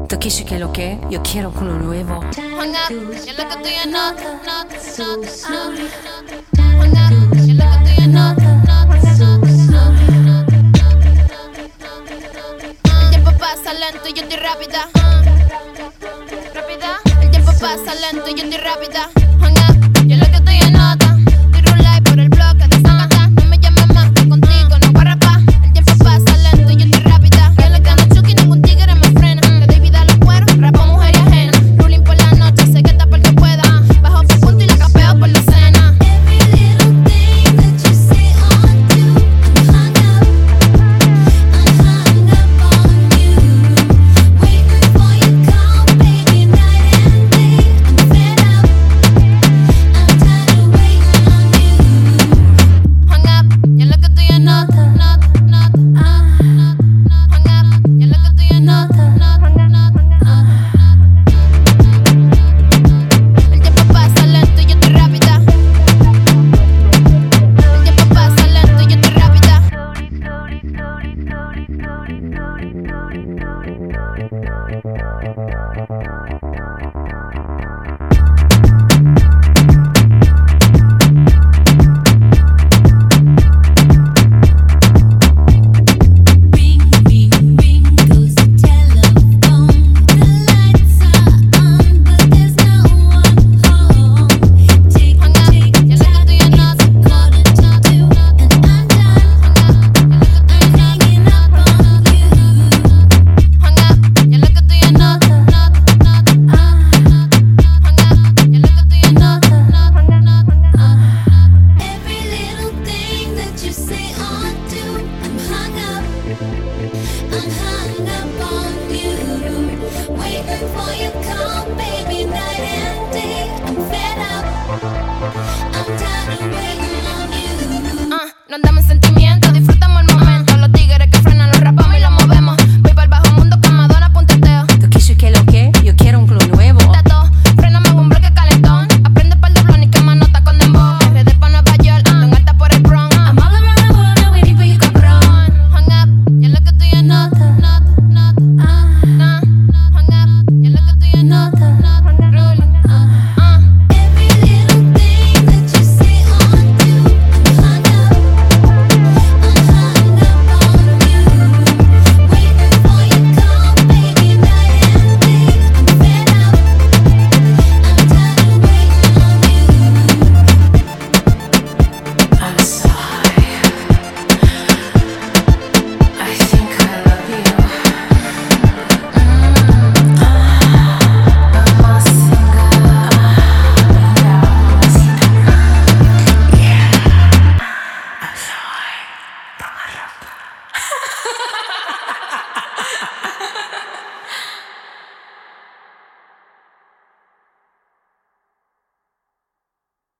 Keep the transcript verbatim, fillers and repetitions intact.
Tokishi, ¿qué es lo que? Yo quiero con lo nuevo. Hang up, yo lo que estoy en nota, nota, nota. Hang up, yo lo que estoy en nota, nota, nota. El tiempo pasa lento y yo estoy rápida. Rápida. El tiempo pasa lento y yo estoy rápida. Hang up, yo lo que estoy en nota. Tiro un like por el bloque de Zacatá. No me llames más que contigo no voy a rapar. El tiempo pasa lento y yo estoy rápida. Yo le gano Chucky, ningún tigre me frena. Le doy vida a los cueros, rapo mujer y ajena. Ruling por la noche, sé que está por que pueda. Bajo por punto y la capeo por la cena. No andamos en